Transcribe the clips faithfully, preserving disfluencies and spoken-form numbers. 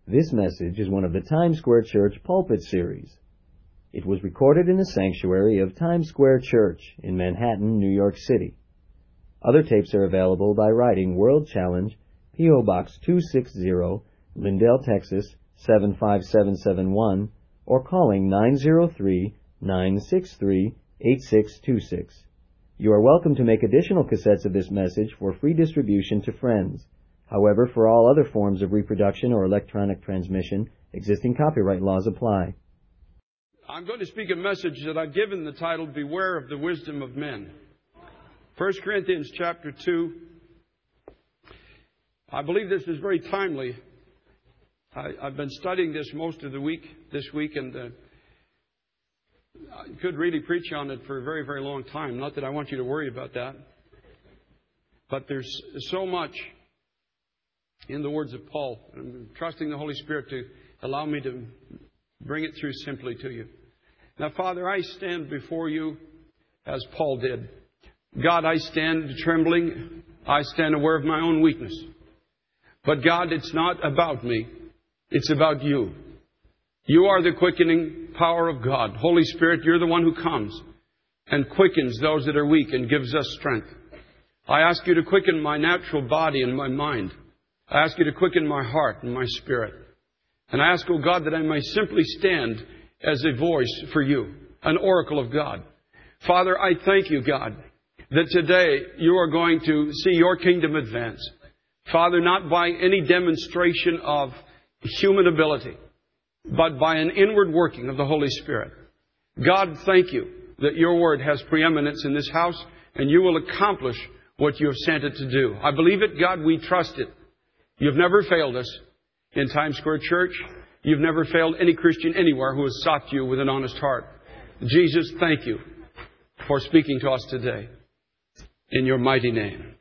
This message is one of the Times Square Church Pulpit Series. It was recorded in the sanctuary of Times Square Church in Manhattan, New York City. Other tapes are available by writing World Challenge, P O Box two sixty, Lindale, Texas seven five seven seven one, or calling nine zero three, nine six three, eight six two six. You are welcome to make additional cassettes of this message for free distribution to friends. However, for all other forms of reproduction or electronic transmission, existing copyright laws apply. I'm going to speak a message that I've given the title, Beware of the Wisdom of Men. First Corinthians chapter two. I believe this is very timely. I, I've been studying this most of the week, this week, and uh, I could really preach on it for a very, very long time. Not that I want you to worry about that. But there's so much in the words of Paul. I'm trusting the Holy Spirit to allow me to bring it through simply to you. Now, Father, I stand before you as Paul did. God, I stand trembling. I stand aware of my own weakness. But God, it's not about me. It's about you. You are the quickening power of God. Holy Spirit, you're the one who comes and quickens those that are weak and gives us strength. I ask you to quicken my natural body and my mind. I ask you to quicken my heart and my spirit. And I ask, oh God, that I may simply stand as a voice for you, an oracle of God. Father, I thank you, God, that today you are going to see your kingdom advance. Father, not by any demonstration of human ability, but by an inward working of the Holy Spirit. God, thank you that your word has preeminence in this house and you will accomplish what you have sent it to do. I believe it, God, we trust it. You've never failed us in Times Square Church. You've never failed any Christian anywhere who has sought you with an honest heart. Jesus, thank you for speaking to us today in your mighty name.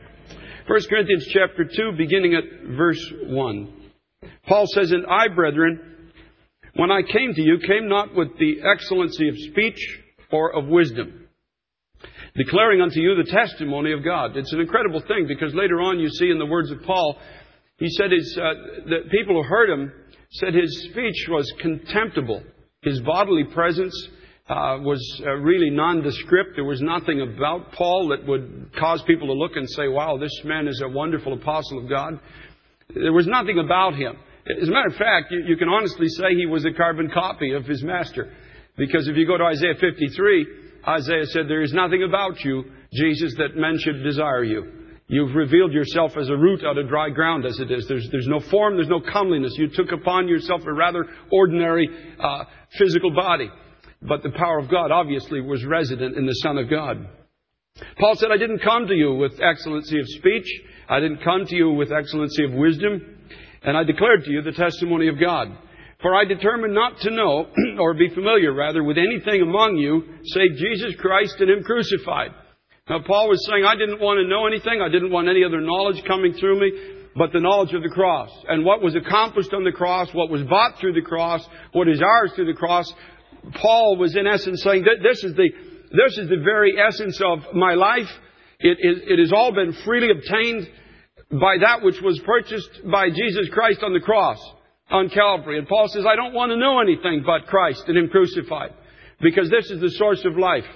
First Corinthians chapter two, beginning at verse one. Paul says, And I, brethren, when I came to you, came not with the excellency of speech or of wisdom, declaring unto you the testimony of God. It's an incredible thing because later on you see in the words of Paul, he said his, uh, the people who heard him said his speech was contemptible. His bodily presence uh, was uh, really nondescript. There was nothing about Paul that would cause people to look and say, wow, this man is a wonderful apostle of God. There was nothing about him. As a matter of fact, you, you can honestly say he was a carbon copy of his master. Because if you go to Isaiah fifty-three, Isaiah said, there is nothing about you, Jesus, that men should desire you. You've revealed yourself as a root out of dry ground as it is. There's, there's no form, there's no comeliness. You took upon yourself a rather ordinary uh, physical body. But the power of God obviously was resident in the Son of God. Paul said, I didn't come to you with excellency of speech. I didn't come to you with excellency of wisdom. And I declared to you the testimony of God. For I determined not to know, or be familiar rather, with anything among you, save Jesus Christ and Him crucified. Now, Paul was saying, I didn't want to know anything. I didn't want any other knowledge coming through me, but the knowledge of the cross. And what was accomplished on the cross, what was bought through the cross, what is ours through the cross. Paul was in essence saying, this is the, this is the very essence of my life. It, it, it has all been freely obtained by that which was purchased by Jesus Christ on the cross, on Calvary. And Paul says, I don't want to know anything but Christ and Him crucified, because this is the source of life.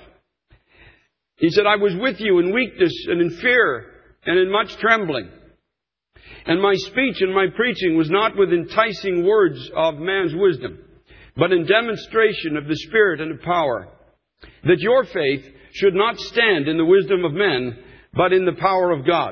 He said, I was with you in weakness and in fear and in much trembling. And my speech and my preaching was not with enticing words of man's wisdom, but in demonstration of the Spirit and of power, that your faith should not stand in the wisdom of men, but in the power of God.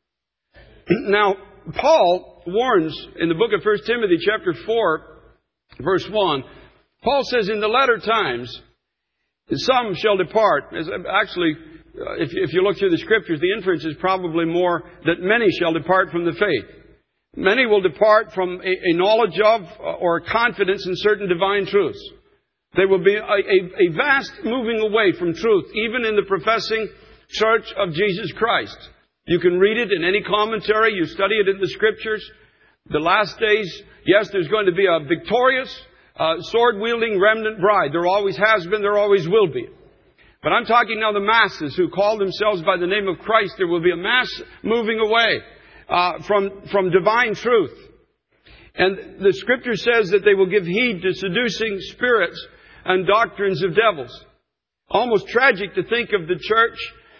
Now, Paul warns in the book of First Timothy chapter four, verse one, Paul says, in the latter times, some shall depart. Actually, if, if you look through the Scriptures, the inference is probably more that many shall depart from the faith. Many will depart from a, a knowledge of or a confidence in certain divine truths. There will be a, a, a vast moving away from truth, even in the professing church of Jesus Christ. You can read it in any commentary. You study it in the Scriptures. The last days, yes, there's going to be a victorious, Uh, sword-wielding remnant bride. There always has been, there always will be. But I'm talking now the masses who call themselves by the name of Christ. There will be a mass moving away uh, from, from divine truth. And the Scripture says that they will give heed to seducing spirits and doctrines of devils. Almost tragic to think of the church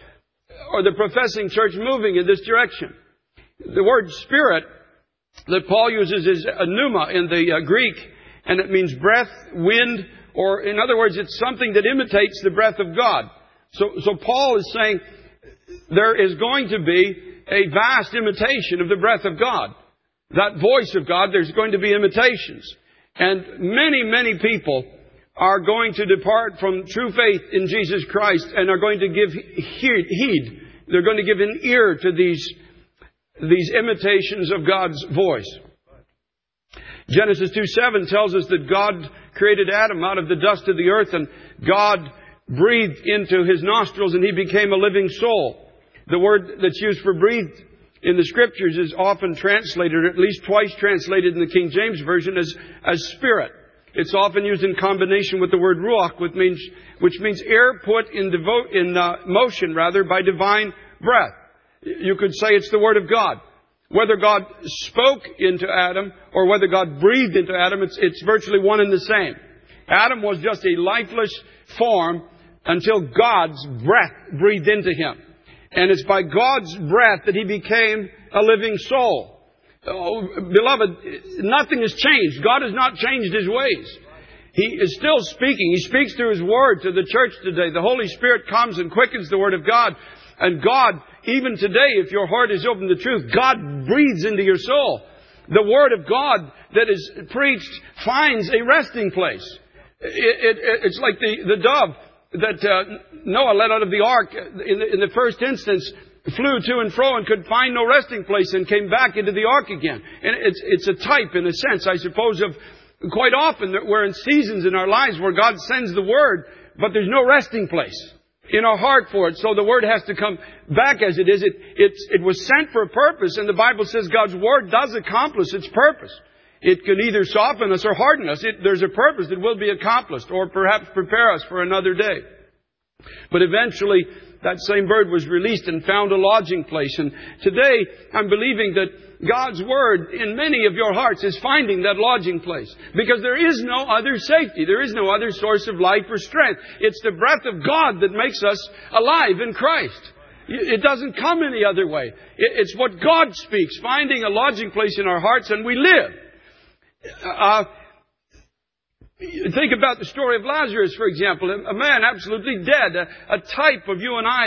or the professing church moving in this direction. The word spirit that Paul uses is pneuma in the uh, Greek, and it means breath, wind, or in other words, it's something that imitates the breath of God. So, so Paul is saying there is going to be a vast imitation of the breath of God. That voice of God, there's going to be imitations. And many, many people are going to depart from true faith in Jesus Christ and are going to give heed. They're going to give an ear to these, these imitations of God's voice. Genesis two seven tells us that God created Adam out of the dust of the earth, and God breathed into his nostrils and he became a living soul. The word that's used for breathed in the Scriptures is often translated, or at least twice translated in the King James Version, as, as spirit. It's often used in combination with the word ruach, which means, which means air put in, devo- in uh, motion rather by divine breath. You could say it's the Word of God. Whether God spoke into Adam or whether God breathed into Adam, it's, it's virtually one and the same. Adam was just a lifeless form until God's breath breathed into him. And it's by God's breath that he became a living soul. Oh, beloved, nothing has changed. God has not changed His ways. He is still speaking. He speaks through His Word to the church today. The Holy Spirit comes and quickens the Word of God. And God, even today, if your heart is open to the truth, God breathes into your soul. The Word of God that is preached finds a resting place. It, it, it's like the, the dove that uh, Noah let out of the ark in the, in the first instance, flew to and fro and could find no resting place and came back into the ark again. And it's, it's a type, in a sense, I suppose, of quite often that we're in seasons in our lives where God sends the Word, but there's no resting place in our heart for it. So the Word has to come back as it is. It, it, it was sent for a purpose, and the Bible says God's Word does accomplish its purpose. It can either soften us or harden us. It, there's a purpose that will be accomplished, or perhaps prepare us for another day. But eventually, that same bird was released and found a lodging place. And today, I'm believing that God's Word in many of your hearts is finding that lodging place. Because there is no other safety. There is no other source of life or strength. It's the breath of God that makes us alive in Christ. It doesn't come any other way. It's what God speaks, finding a lodging place in our hearts, and we live. Uh, Think about the story of Lazarus, for example. A man absolutely dead. A, a type of you and I,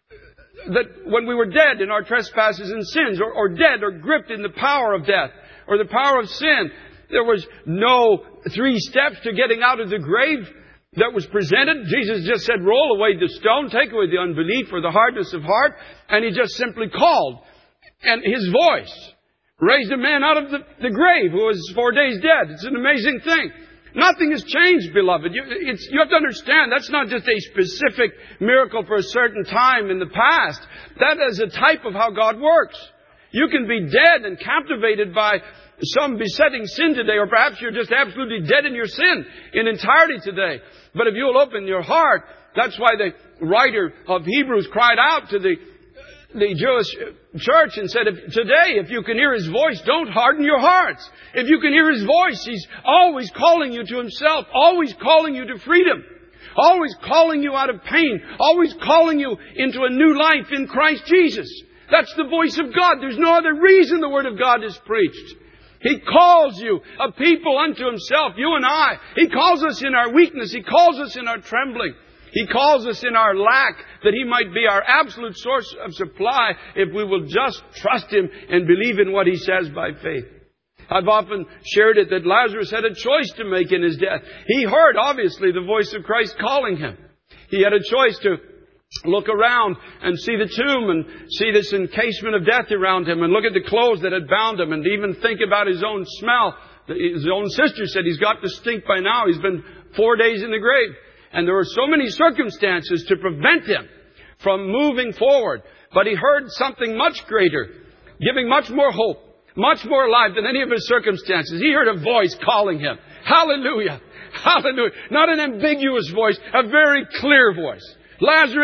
that when we were dead in our trespasses and sins, or, or dead or gripped in the power of death, or the power of sin, there was no three steps to getting out of the grave that was presented. Jesus just said, roll away the stone, take away the unbelief or the hardness of heart. And He just simply called. And His voice raised a man out of the, the grave who was four days dead. It's an amazing thing. Nothing has changed, beloved. You, it's, you have to understand that's not just a specific miracle for a certain time in the past. That is a type of how God works. You can be dead and captivated by some besetting sin today, or perhaps you're just absolutely dead in your sin in entirety today. But if you'll open your heart, that's why the writer of Hebrews cried out to the the Jewish church and said, if, today, if you can hear His voice, don't harden your hearts. If you can hear His voice, He's always calling you to Himself, always calling you to freedom, always calling you out of pain, always calling you into a new life in Christ Jesus. That's the voice of God. There's no other reason the Word of God is preached. He calls you, a people unto Himself, you and I. He calls us in our weakness. He calls us in our trembling. He calls us in our lack, that He might be our absolute source of supply if we will just trust Him and believe in what He says by faith. I've often shared it that Lazarus had a choice to make in his death. He heard, obviously, the voice of Christ calling him. He had a choice to look around and see the tomb and see this encasement of death around him and look at the clothes that had bound him and even think about his own smell. His own sister said he's got to stink by now. He's been four days in the grave. And there were so many circumstances to prevent him from moving forward. But he heard something much greater, giving much more hope, much more life than any of his circumstances. He heard a voice calling him. Hallelujah! Hallelujah! Not an ambiguous voice, a very clear voice. Lazarus,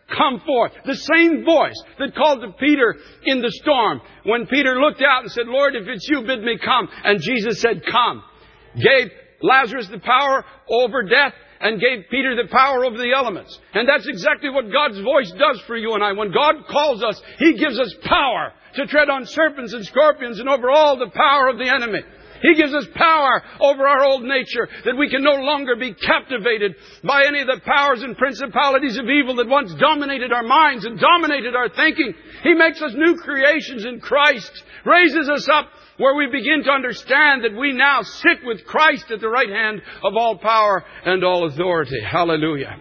come forth. The same voice that called to Peter in the storm. When Peter looked out and said, Lord, if it's you, bid me come. And Jesus said, come. Gave Lazarus the power over death and gave Peter the power over the elements. And that's exactly what God's voice does for you and I. When God calls us, He gives us power to tread on serpents and scorpions and over all the power of the enemy. He gives us power over our old nature, that we can no longer be captivated by any of the powers and principalities of evil that once dominated our minds and dominated our thinking. He makes us new creations in Christ, raises us up where we begin to understand that we now sit with Christ at the right hand of all power and all authority. Hallelujah.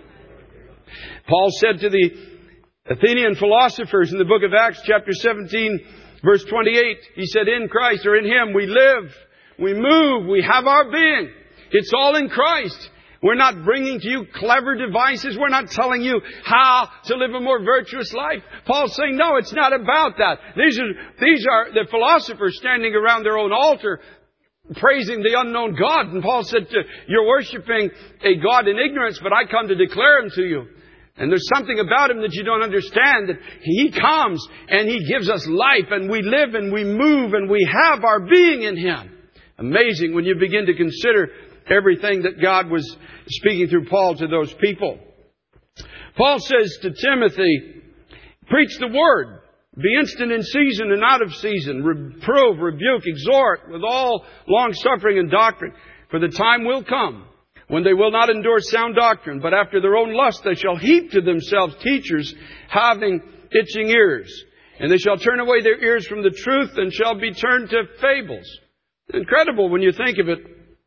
Paul said to the Athenian philosophers in the book of Acts chapter seventeen, verse twenty-eight, he said, in Christ, or in Him, we live, we move, we have our being. It's all in Christ. We're not bringing to you clever devices. We're not telling you how to live a more virtuous life. Paul's saying, no, it's not about that. These are, these are the philosophers standing around their own altar praising the unknown God. And Paul said, you're worshiping a God in ignorance, but I come to declare Him to you. And there's something about Him that you don't understand, that He comes and He gives us life, and we live and we move and we have our being in Him. Amazing when you begin to consider everything that God was speaking through Paul to those people. Paul says to Timothy, preach the word. Be instant in season and out of season. Reprove, rebuke, exhort with all long suffering and doctrine. For the time will come when they will not endure sound doctrine, but after their own lust they shall heap to themselves teachers having itching ears. And they shall turn away their ears from the truth and shall be turned to fables. Incredible when you think of it.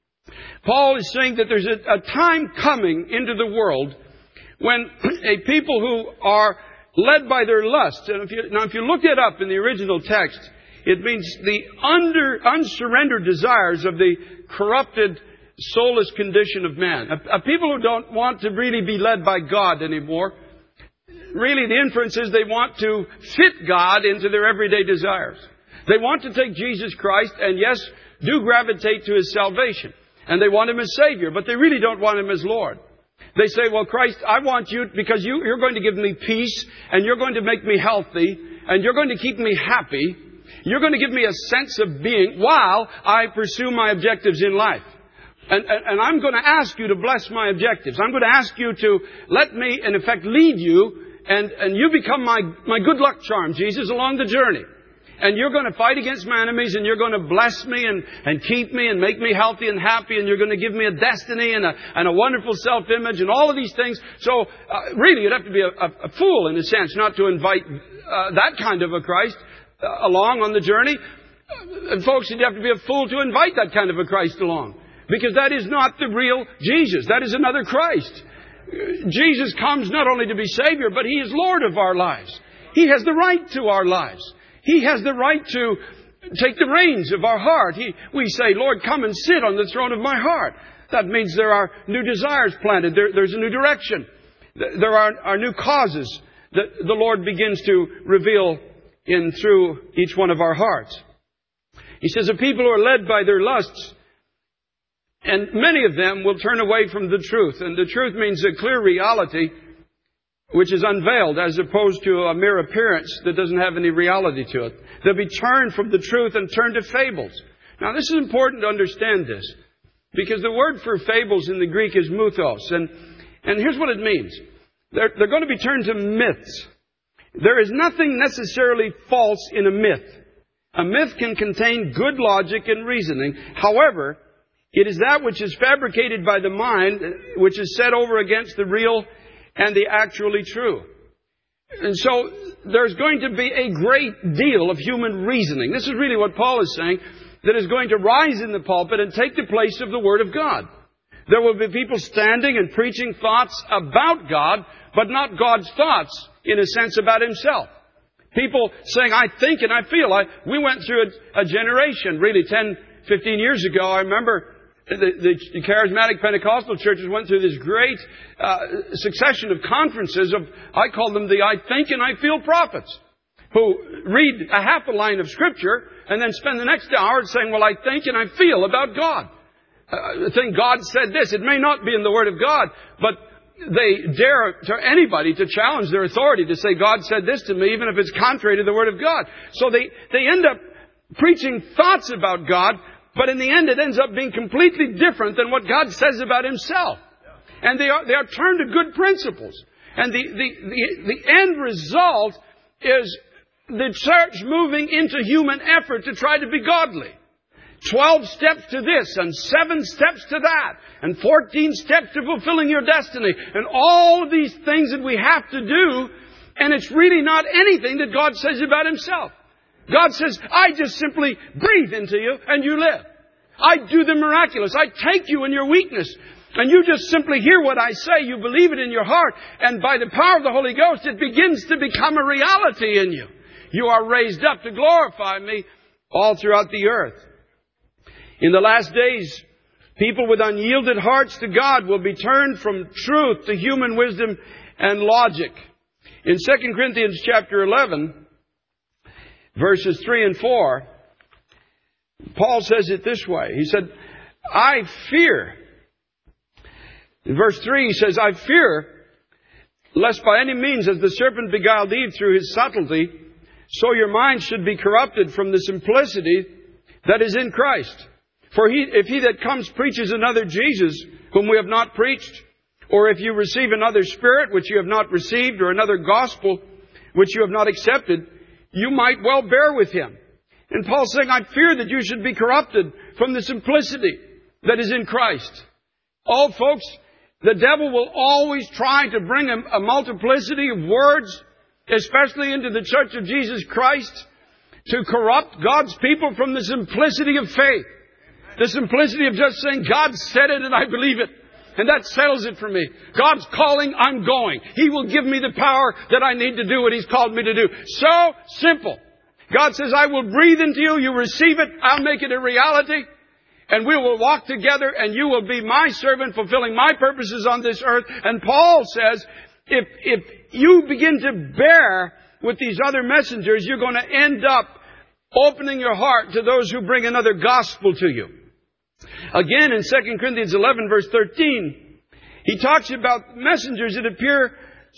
Paul is saying that there's a, a time coming into the world when a people who are led by their lusts, and if you, now if you look it up in the original text, it means the under, unsurrendered desires of the corrupted, soulless condition of man. A, a people who don't want to really be led by God anymore. Really, the inference is they want to fit God into their everyday desires. They want to take Jesus Christ and, yes, do gravitate to His salvation. And they want Him as Savior, but they really don't want Him as Lord. They say, well, Christ, I want you because you, you're going to give me peace, and you're going to make me healthy, and you're going to keep me happy. You're going to give me a sense of being while I pursue my objectives in life. And, and, and I'm going to ask you to bless my objectives. I'm going to ask you to let me, in effect, lead you, and, and you become my, my good luck charm, Jesus, along the journey. And you're going to fight against my enemies, and you're going to bless me and, and keep me and make me healthy and happy, and you're going to give me a destiny and a, and a wonderful self-image and all of these things. So uh, really, you'd have to be a, a, a fool, in a sense, not to invite uh, that kind of a Christ uh, along on the journey. And folks, you'd have to be a fool to invite that kind of a Christ along. Because that is not the real Jesus. That is another Christ. Jesus comes not only to be Savior, but He is Lord of our lives. He has the right to our lives. He has the right to take the reins of our heart. He, we say, Lord, come and sit on the throne of my heart. That means there are new desires planted. There, there's a new direction. There are, are new causes that the Lord begins to reveal in through each one of our hearts. He says, the people who are led by their lusts, and many of them will turn away from the truth. And the truth means a clear reality which is unveiled, as opposed to a mere appearance that doesn't have any reality to it. They'll be turned from the truth and turned to fables. Now, this is important to understand this, because the word for fables in the Greek is muthos. And, and here's what it means. They're, they're going to be turned to myths. There is nothing necessarily false in a myth. A myth can contain good logic and reasoning. However, it is that which is fabricated by the mind, which is set over against the real and the actually true. And so there's going to be a great deal of human reasoning. This is really what Paul is saying, that is going to rise in the pulpit and take the place of the Word of God. There will be people standing and preaching thoughts about God, but not God's thoughts, in a sense, about Himself. People saying, I think and I feel. I, we went through a, a generation, really ten, fifteen years ago. I remember The, the, the charismatic Pentecostal churches went through this great uh, succession of conferences of, I call them the I think and I feel prophets, who read a half a line of Scripture and then spend the next hour saying, well, I think and I feel about God. Uh, I think God said this. It may not be in the Word of God, but they dare to anybody to challenge their authority, to say, God said this to me, even if it's contrary to the Word of God. So they, they end up preaching thoughts about God, but in the end it ends up being completely different than what God says about Himself. And they are, they are turned to good principles. And the, the, the, the end result is the church moving into human effort to try to be godly. Twelve steps to this, and seven steps to that, and fourteen steps to fulfilling your destiny, and all of these things that we have to do, and it's really not anything that God says about Himself. God says, I just simply breathe into you, and you live. I do the miraculous. I take you in your weakness, and you just simply hear what I say, you believe it in your heart, and by the power of the Holy Ghost, it begins to become a reality in you. You are raised up to glorify me all throughout the earth. In the last days, people with unyielded hearts to God will be turned from truth to human wisdom and logic. In Second Corinthians chapter eleven, verses three and four, Paul says it this way. He said, I fear. In verse three, he says, I fear lest by any means, as the serpent beguiled Eve through his subtlety, so your minds should be corrupted from the simplicity that is in Christ. For he, if he that comes preaches another Jesus, whom we have not preached, or if you receive another spirit which you have not received, or another gospel which you have not accepted, you might well bear with him. And Paul's saying, I fear that you should be corrupted from the simplicity that is in Christ. Oh, folks, the devil will always try to bring a, a multiplicity of words, especially into the church of Jesus Christ, to corrupt God's people from the simplicity of faith. The simplicity of just saying, God said it and I believe it. And that settles it for me. God's calling, I'm going. He will give me the power that I need to do what He's called me to do. So simple. God says, I will breathe into you. You receive it. I'll make it a reality. And we will walk together and you will be my servant fulfilling my purposes on this earth. And Paul says, if, if you begin to bear with these other messengers, you're going to end up opening your heart to those who bring another gospel to you. Again, in Second Corinthians eleven, verse thirteen, he talks about messengers that appear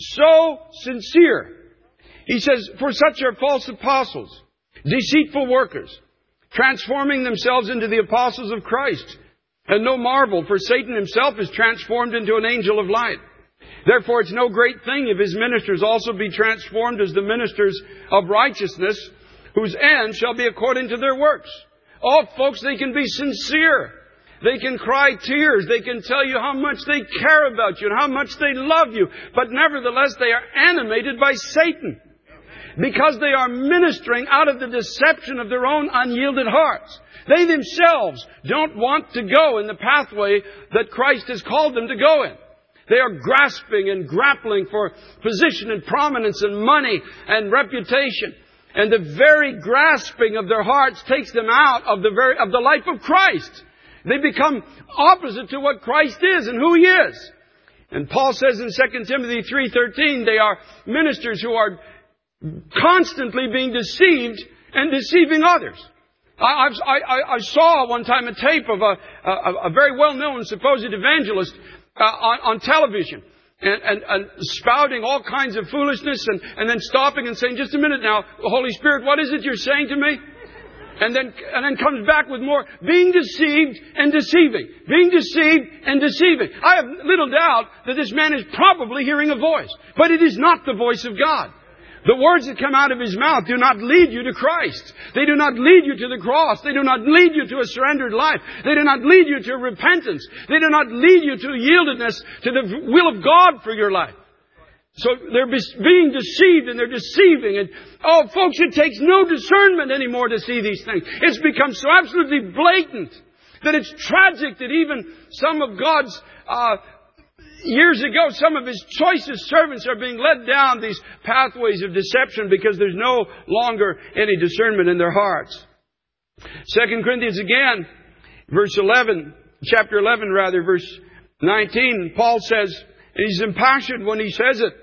so sincere. He says, for such are false apostles, deceitful workers, transforming themselves into the apostles of Christ. And no marvel, for Satan himself is transformed into an angel of light. Therefore, it's no great thing if his ministers also be transformed as the ministers of righteousness, whose end shall be according to their works. Oh, folks, they can be sincere. They can cry tears. They can tell you how much they care about you and how much they love you. But nevertheless, they are animated by Satan, because they are ministering out of the deception of their own unyielded hearts. They themselves don't want to go in the pathway that Christ has called them to go in. They are grasping and grappling for position and prominence and money and reputation. And the very grasping of their hearts takes them out of the very, of the life of Christ. They become opposite to what Christ is and who He is. And Paul says in Second Timothy three thirteen, they are ministers who are constantly being deceived and deceiving others. I, I, I saw one time a tape of a, a, a very well-known supposed evangelist uh, on, on television. And, and, and spouting all kinds of foolishness and, and then stopping and saying, just a minute now, Holy Spirit, what is it you're saying to me? And then, and then comes back with more, being deceived and deceiving. Being deceived and deceiving. I have little doubt that this man is probably hearing a voice. But it is not the voice of God. The words that come out of his mouth do not lead you to Christ. They do not lead you to the cross. They do not lead you to a surrendered life. They do not lead you to repentance. They do not lead you to yieldedness to the will of God for your life. So they're being deceived and they're deceiving. And, oh, folks, it takes no discernment anymore to see these things. It's become so absolutely blatant that it's tragic that even some of God's uh years ago, some of His choicest servants are being led down these pathways of deception because there's no longer any discernment in their hearts. Second Corinthians again, verse eleven, chapter eleven rather, verse nineteen, Paul says, and he's impassioned when he says it.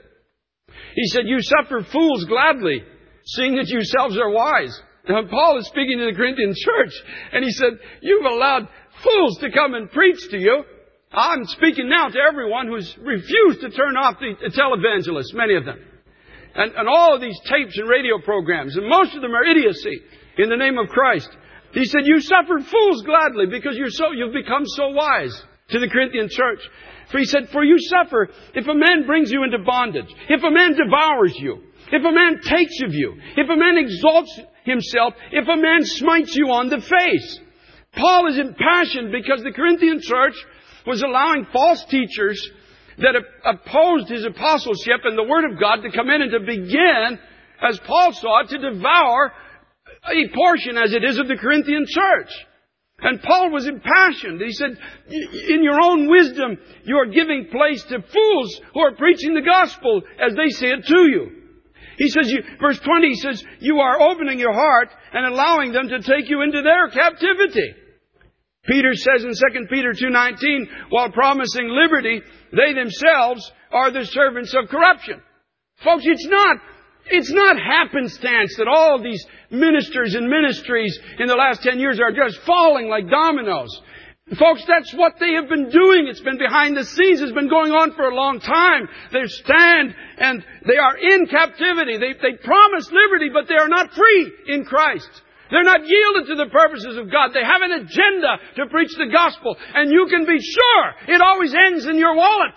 He said, you suffer fools gladly, seeing that yourselves are wise. Now Paul is speaking to the Corinthian church, and he said, you've allowed fools to come and preach to you. I'm speaking now to everyone who's refused to turn off the televangelists, many of them. And, and all of these tapes and radio programs, and most of them are idiocy in the name of Christ. He said, you suffer fools gladly because you're so, you've become so wise, to the Corinthian church. For he said, for you suffer if a man brings you into bondage, if a man devours you, if a man takes of you, if a man exalts himself, if a man smites you on the face. Paul is impassioned because the Corinthian church was allowing false teachers that opposed his apostleship and the Word of God to come in and to begin, as Paul saw it, to devour a portion, as it is, of the Corinthian church. And Paul was impassioned. He said, in your own wisdom, you are giving place to fools who are preaching the gospel as they say it to you. He says, you, verse twenty, he says, you are opening your heart and allowing them to take you into their captivity. Peter says in Second Peter two nineteen, while promising liberty, they themselves are the servants of corruption. Folks, it's not, it's not happenstance that all these ministers and ministries in the last ten years are just falling like dominoes. Folks, that's what they have been doing. It's been behind the scenes. It's been going on for a long time. They stand and they are in captivity. They, they promise liberty, but they are not free in Christ. They're not yielded to the purposes of God. They have an agenda to preach the gospel. And you can be sure it always ends in your wallet.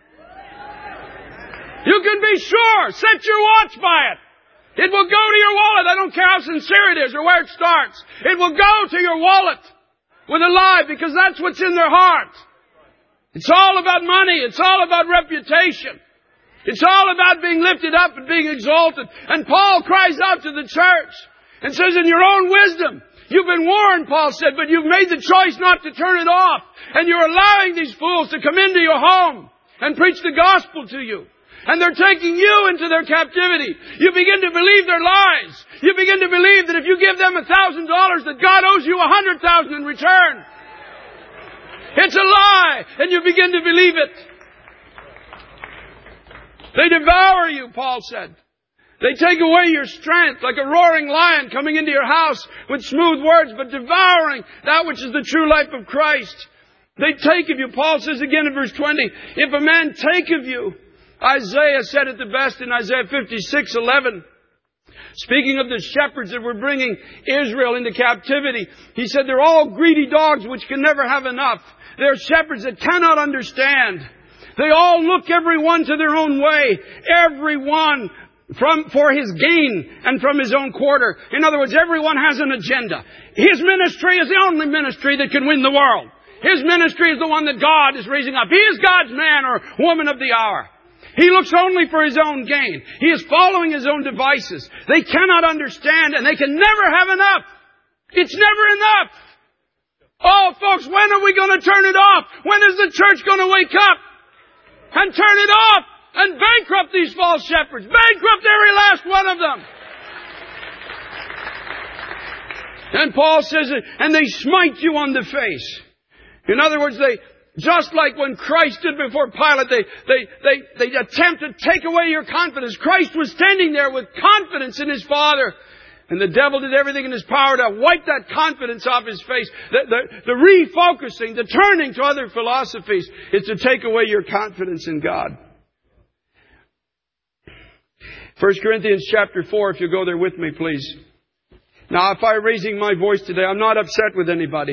You can be sure. Set your watch by it. It will go to your wallet. I don't care how sincere it is or where it starts. It will go to your wallet with a lie, because that's what's in their heart. It's all about money. It's all about reputation. It's all about being lifted up and being exalted. And Paul cries out to the church and says, in your own wisdom, you've been warned, Paul said, but you've made the choice not to turn it off. And you're allowing these fools to come into your home and preach the gospel to you. And they're taking you into their captivity. You begin to believe their lies. You begin to believe that if you give them a thousand dollars, that God owes you a hundred thousand in return. It's a lie, and you begin to believe it. They devour you, Paul said. They take away your strength like a roaring lion coming into your house with smooth words, but devouring that which is the true life of Christ. They take of you, Paul says again in verse twenty, if a man take of you, Isaiah said it the best in Isaiah fifty-six eleven. Speaking of the shepherds that were bringing Israel into captivity, he said they're all greedy dogs which can never have enough. They're shepherds that cannot understand. They all look every one to their own way. Every one from, for his gain and from his own quarter. In other words, everyone has an agenda. His ministry is the only ministry that can win the world. His ministry is the one that God is raising up. He is God's man or woman of the hour. He looks only for his own gain. He is following his own devices. They cannot understand and they can never have enough. It's never enough. Oh, folks, when are we going to turn it off? When is the church going to wake up and turn it off and bankrupt these false shepherds? Bankrupt every last one of them. And Paul says, and they smite you on the face. In other words, they... Just like when Christ stood before Pilate, they, they, they, they attempt to take away your confidence. Christ was standing there with confidence in His Father. And the devil did everything in his power to wipe that confidence off his face. The, the, the refocusing, the turning to other philosophies is to take away your confidence in God. First Corinthians chapter four, if you go there with me, please. Now, if I'm raising my voice today, I'm not upset with anybody.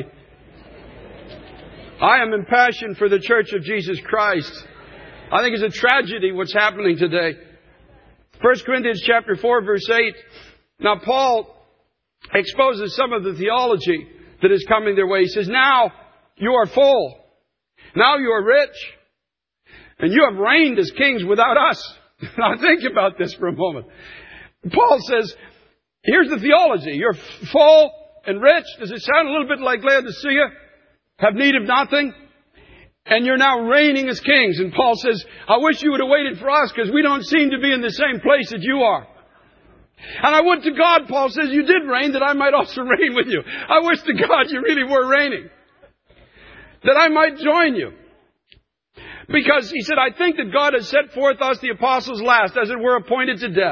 I am impassioned for the Church of Jesus Christ. I think it's a tragedy what's happening today. First Corinthians chapter four, verse eight. Now Paul exposes some of the theology that is coming their way. He says, now you are full. Now you are rich. And you have reigned as kings without us. Now think about this for a moment. Paul says, here's the theology. You're full and rich. Does it sound a little bit like Laodicea? Have need of nothing, and you're now reigning as kings. And Paul says, I wish you would have waited for us, because we don't seem to be in the same place that you are. And I would to God, Paul says, you did reign, that I might also reign with you. I wish to God you really were reigning, that I might join you. Because he said, I think that God has set forth us, the apostles, last, as it were, appointed to death.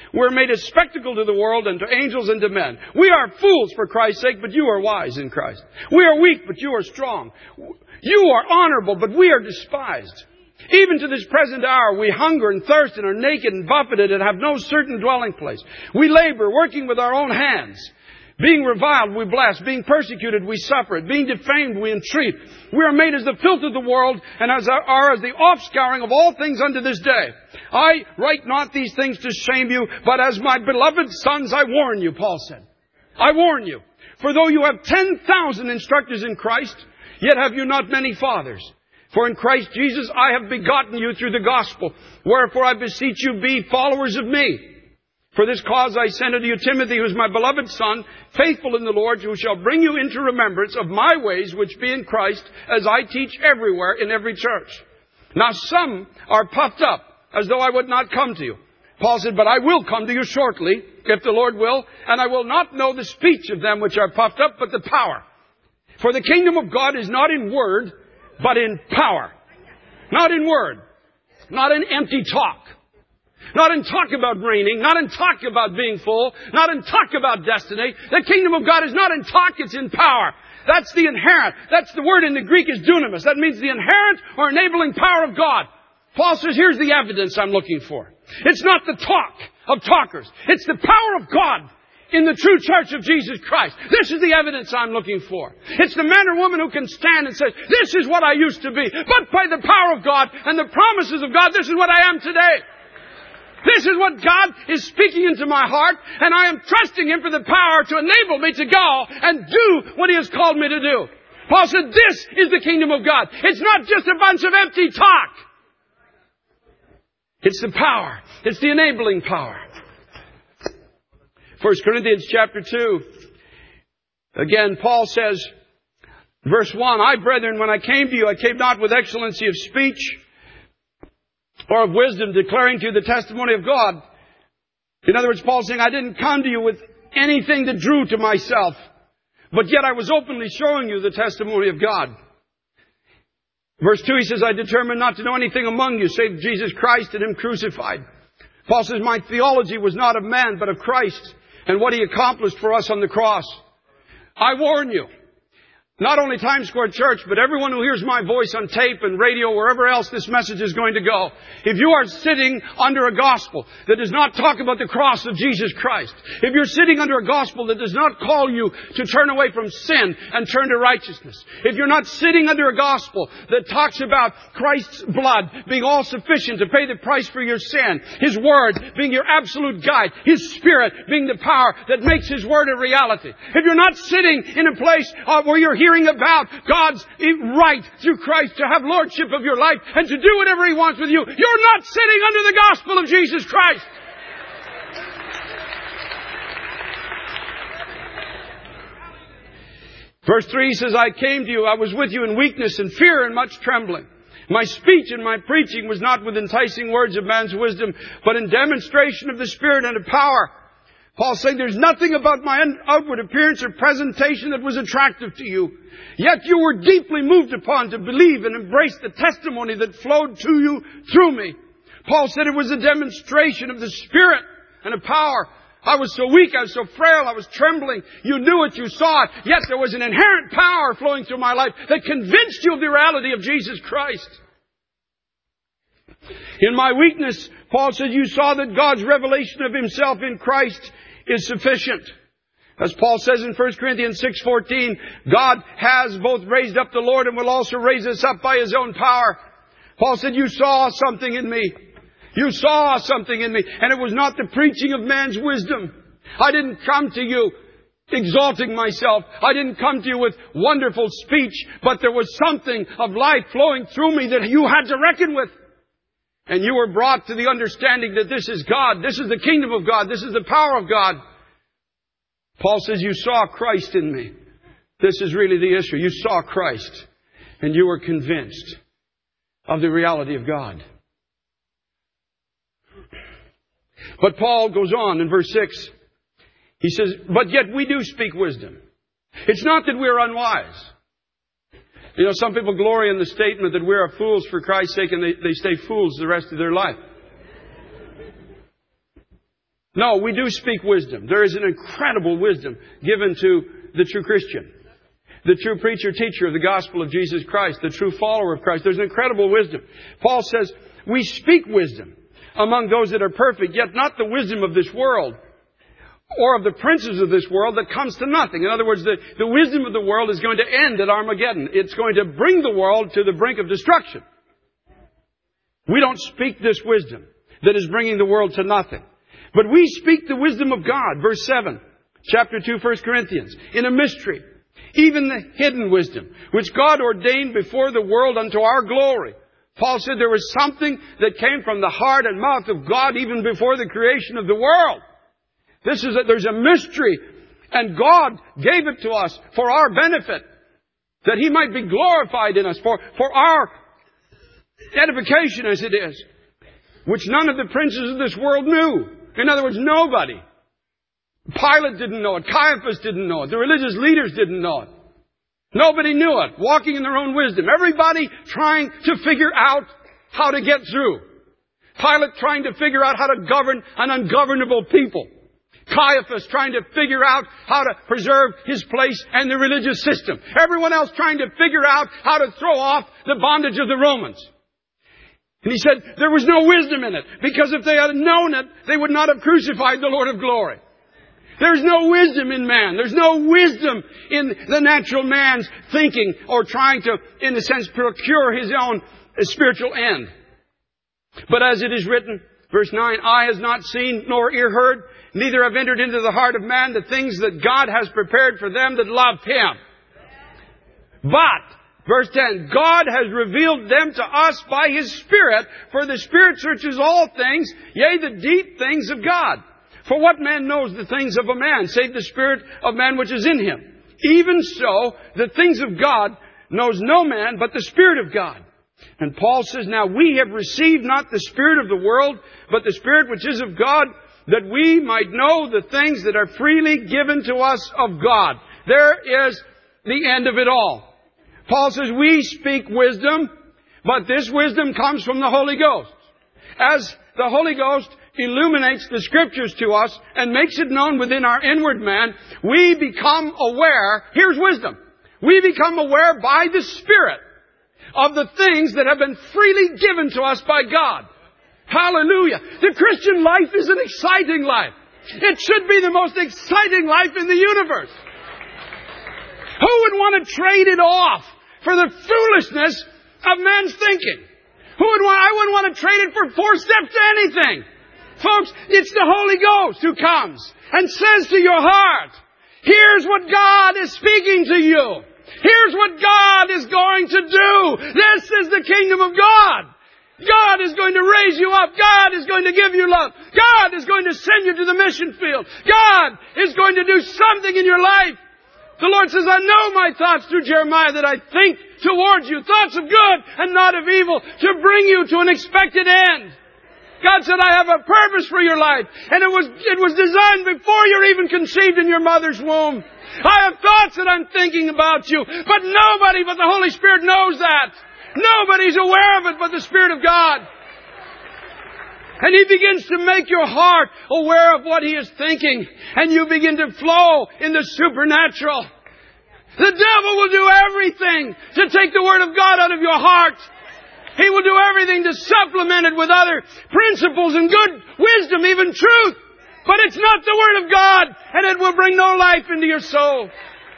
We're made a spectacle to the world and to angels and to men. We are fools for Christ's sake, but you are wise in Christ. We are weak, but you are strong. You are honorable, but we are despised. Even to this present hour, we hunger and thirst and are naked and buffeted and have no certain dwelling place. We labor, working with our own hands. Being reviled, we bless. Being persecuted, we suffer it. Being defamed, we entreat. We are made as the filth of the world, and as are as the offscouring of all things unto this day. I write not these things to shame you, but as my beloved sons, I warn you, Paul said. I warn you. For though you have ten thousand instructors in Christ, yet have you not many fathers. For in Christ Jesus I have begotten you through the gospel. Wherefore I beseech you, be followers of me. For this cause I send unto you Timothy, who is my beloved son, faithful in the Lord, who shall bring you into remembrance of my ways which be in Christ, as I teach everywhere in every church. Now some are puffed up, as though I would not come to you. Paul said, but I will come to you shortly, if the Lord will, and I will not know the speech of them which are puffed up, but the power. For the kingdom of God is not in word, but in power. Not in word. Not in empty talk. Not in talk about reigning. Not in talk about being full. Not in talk about destiny. The kingdom of God is not in talk, it's in power. That's the inherent. That's the word in the Greek is dunamis. That means the inherent or enabling power of God. Paul says, here's the evidence I'm looking for. It's not the talk of talkers. It's the power of God in the true church of Jesus Christ. This is the evidence I'm looking for. It's the man or woman who can stand and say, this is what I used to be. But by the power of God and the promises of God, this is what I am today. This is what God is speaking into my heart, and I am trusting Him for the power to enable me to go and do what He has called me to do. Paul said, this is the kingdom of God. It's not just a bunch of empty talk. It's the power. It's the enabling power. First Corinthians chapter two. Again, Paul says, verse one, I, brethren, when I came to you, I came not with excellency of speech or of wisdom, declaring to you the testimony of God. In other words, Paul's saying, I didn't come to you with anything that drew to myself, but yet I was openly showing you the testimony of God. Verse two, he says, I determined not to know anything among you save Jesus Christ and Him crucified. Paul says, my theology was not of man, but of Christ and what He accomplished for us on the cross. I warn you, not only Times Square Church, but everyone who hears my voice on tape and radio, wherever else this message is going to go. If you are sitting under a gospel that does not talk about the cross of Jesus Christ, if you're sitting under a gospel that does not call you to turn away from sin and turn to righteousness, if you're not sitting under a gospel that talks about Christ's blood being all sufficient to pay the price for your sin, His Word being your absolute guide, His Spirit being the power that makes His Word a reality, if you're not sitting in a place uh, where you're hearing about God's right through Christ to have lordship of your life and to do whatever He wants with you, you're not sitting under the gospel of Jesus Christ. Verse three says, I came to you, I was with you in weakness and fear and much trembling. My speech and my preaching was not with enticing words of man's wisdom, but in demonstration of the Spirit and of power. Paul's saying there's nothing about my outward appearance or presentation that was attractive to you. Yet you were deeply moved upon to believe and embrace the testimony that flowed to you through me. Paul said it was a demonstration of the Spirit and of power. I was so weak, I was so frail, I was trembling. You knew it, you saw it. Yet there was an inherent power flowing through my life that convinced you of the reality of Jesus Christ. In my weakness, Paul said, you saw that God's revelation of Himself in Christ is sufficient. As Paul says in First Corinthians six fourteen, God has both raised up the Lord and will also raise us up by His own power. Paul said, you saw something in me. You saw something in me. And it was not the preaching of man's wisdom. I didn't come to you exalting myself. I didn't come to you with wonderful speech, but there was something of life flowing through me that you had to reckon with. And you were brought to the understanding that this is God. This is the kingdom of God. This is the power of God. Paul says, you saw Christ in me. This is really the issue. You saw Christ. And you were convinced of the reality of God. But Paul goes on in verse six. He says, but yet we do speak wisdom. It's not that we're unwise. You know, some people glory in the statement that we are fools for Christ's sake, and they, they stay fools the rest of their life. No, we do speak wisdom. There is an incredible wisdom given to the true Christian, the true preacher, teacher of the gospel of Jesus Christ, the true follower of Christ. There's an incredible wisdom. Paul says, we speak wisdom among those that are perfect, yet not the wisdom of this world or of the princes of this world that comes to nothing. In other words, the, the wisdom of the world is going to end at Armageddon. It's going to bring the world to the brink of destruction. We don't speak this wisdom that is bringing the world to nothing. But we speak the wisdom of God. Verse seven, chapter two, First Corinthians. In a mystery, even the hidden wisdom, which God ordained before the world unto our glory. Paul said there was something that came from the heart and mouth of God even before the creation of the world. This is that there's a mystery, and God gave it to us for our benefit, that He might be glorified in us, for, for our edification as it is, which none of the princes of this world knew. In other words, nobody. Pilate didn't know it. Caiaphas didn't know it. The religious leaders didn't know it. Nobody knew it. Walking in their own wisdom. Everybody trying to figure out how to get through. Pilate trying to figure out how to govern an ungovernable people. Caiaphas trying to figure out how to preserve his place in the religious system. Everyone else trying to figure out how to throw off the bondage of the Romans. And he said there was no wisdom in it, because if they had known it, they would not have crucified the Lord of glory. There's no wisdom in man. There's no wisdom in the natural man's thinking or trying to, in a sense, procure his own spiritual end. But as it is written, verse nine, eye has not seen nor ear heard, neither have entered into the heart of man the things that God has prepared for them that love Him. But, verse ten, God has revealed them to us by His Spirit, for the Spirit searches all things, yea, the deep things of God. For what man knows the things of a man, save the Spirit of man which is in him? Even so, the things of God knows no man but the Spirit of God. And Paul says, now we have received not the spirit of the world, but the Spirit which is of God, that we might know the things that are freely given to us of God. There is the end of it all. Paul says, we speak wisdom, but this wisdom comes from the Holy Ghost. As the Holy Ghost illuminates the Scriptures to us and makes it known within our inward man, we become aware, here's wisdom, we become aware by the Spirit of the things that have been freely given to us by God. Hallelujah. The Christian life is an exciting life. It should be the most exciting life in the universe. Who would want to trade it off for the foolishness of man's thinking? Who would want, I wouldn't want to trade it for four steps to anything. Folks, it's the Holy Ghost who comes and says to your heart, here's what God is speaking to you. Here's what God is going to do. This is the kingdom of God. God is going to raise you up. God is going to give you love. God is going to send you to the mission field. God is going to do something in your life. The Lord says, I know my thoughts through Jeremiah that I think towards you. Thoughts of good and not of evil, to bring you to an expected end. God said, I have a purpose for your life. And it was, it was designed before you're even conceived in your mother's womb. I have thoughts that I'm thinking about you. But nobody but the Holy Spirit knows that. Nobody's aware of it but the Spirit of God. And He begins to make your heart aware of what He is thinking. And you begin to flow in the supernatural. The devil will do everything to take the Word of God out of your heart. He will do everything to supplement it with other principles and good wisdom, even truth. But it's not the Word of God, and it will bring no life into your soul.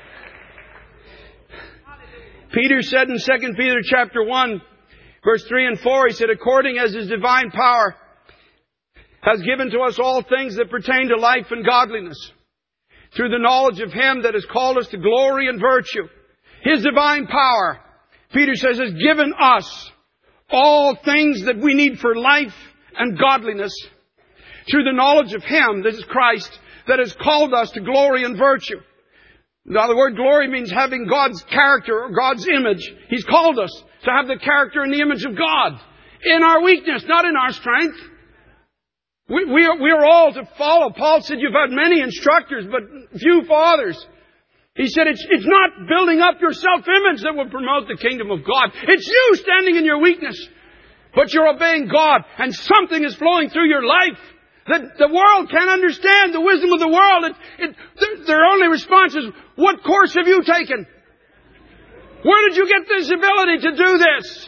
Peter said in Second Peter chapter one, verse three and four, he said, according as His divine power has given to us all things that pertain to life and godliness, through the knowledge of Him that has called us to glory and virtue. His divine power, Peter says, has given us all things that we need for life and godliness, through the knowledge of Him, this is Christ, that has called us to glory and virtue. Now the word glory means having God's character or God's image. He's called us to have the character and the image of God in our weakness, not in our strength. We, we, are, we are all to follow. Paul said you've had many instructors, but few fathers. He said it's, it's not building up your self-image that will promote the kingdom of God. It's you standing in your weakness. But you're obeying God, and something is flowing through your life that the world can't understand the wisdom of the world. It, it, their, their only response is, what course have you taken? Where did you get this ability to do this?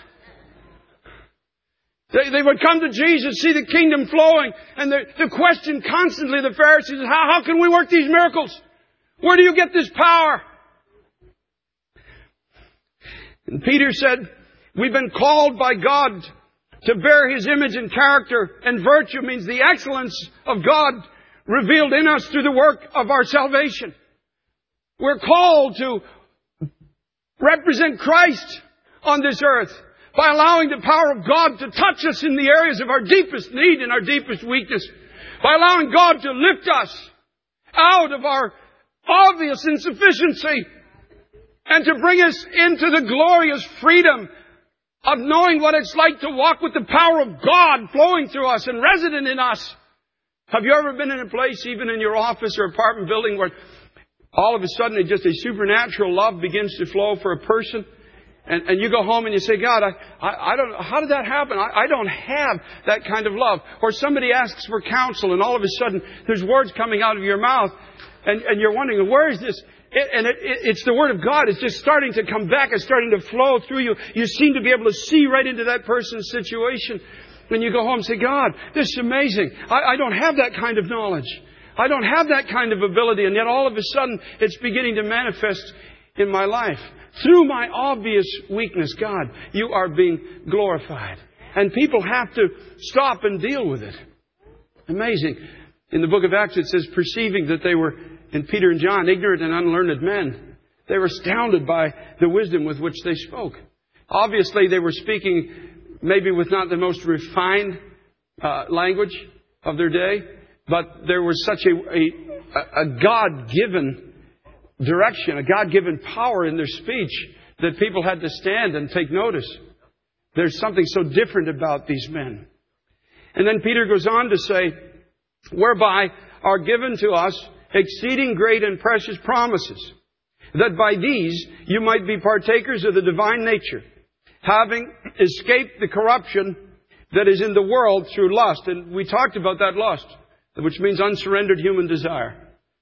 They, they would come to Jesus, see the kingdom flowing, and the, the question constantly, the Pharisees, is, how, how can we work these miracles? Where do you get this power? And Peter said, we've been called by God to bear His image and character, and virtue means the excellence of God revealed in us through the work of our salvation. We're called to represent Christ on this earth by allowing the power of God to touch us in the areas of our deepest need and our deepest weakness. By allowing God to lift us out of our obvious insufficiency and to bring us into the glorious freedom of knowing what it's like to walk with the power of God flowing through us and resident in us. Have you ever been in a place, even in your office or apartment building, where all of a sudden it just a supernatural love begins to flow for a person? And, and you go home and you say, God, I, I, I don't know, how did that happen? I, I don't have that kind of love. Or somebody asks for counsel and all of a sudden there's words coming out of your mouth and, and you're wondering, where is this? It, and it, it, it's the Word of God. It's just starting to come back. It's starting to flow through you. You seem to be able to see right into that person's situation. When you go home and say, God, this is amazing. I, I don't have that kind of knowledge. I don't have that kind of ability. And yet all of a sudden it's beginning to manifest in my life. Through my obvious weakness, God, you are being glorified. And people have to stop and deal with it. Amazing. In the book of Acts it says, perceiving that they were, in Peter and John, ignorant and unlearned men, they were astounded by the wisdom with which they spoke. Obviously they were speaking maybe with not the most refined uh, language of their day, but there was such a, a, a God-given direction, a God-given power in their speech that people had to stand and take notice. There's something so different about these men. And then Peter goes on to say, whereby are given to us exceeding great and precious promises, that by these you might be partakers of the divine nature, having escaped the corruption that is in the world through lust. And we talked about that lust, which means unsurrendered human desire.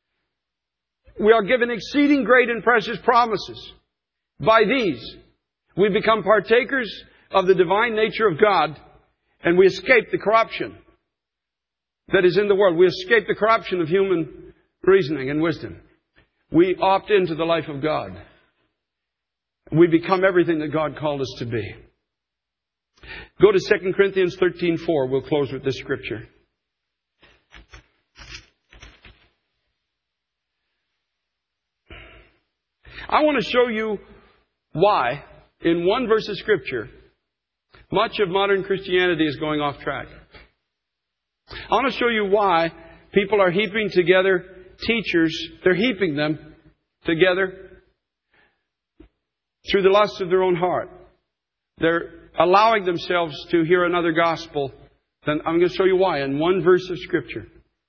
We are given exceeding great and precious promises. By these, we become partakers of the divine nature of God, and we escape the corruption that is in the world. We escape the corruption of human reasoning and wisdom. We opt into the life of God. We become everything that God called us to be. Go to Second Corinthians thirteen four. We'll close with this scripture. I want to show you why, in one verse of Scripture, much of modern Christianity is going off track. I want to show you why people are heaping together teachers. They're heaping them together through the lust of their own heart. They're allowing themselves to hear another gospel. Then I'm going to show you why in one verse of Scripture.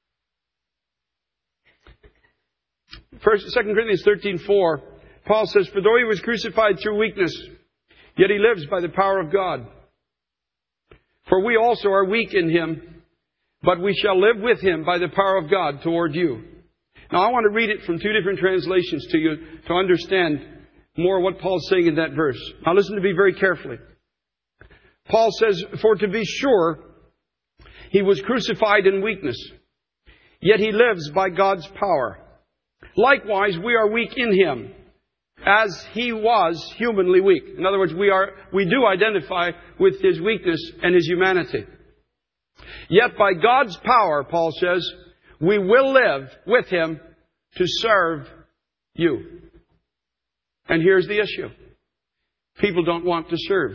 First, Second Corinthians thirteen four. Paul says, for though he was crucified through weakness, yet he lives by the power of God. For we also are weak in him, but we shall live with him by the power of God toward you. Now I want to read it from two different translations to you to understand more what Paul's saying in that verse. Now listen to me very carefully. Paul says, for to be sure, he was crucified in weakness, yet he lives by God's power. Likewise, we are weak in him, as he was humanly weak. In other words, we are, we do identify with his weakness and his humanity. Yet by God's power, Paul says, we will live with him to serve you. And here's the issue. People don't want to serve.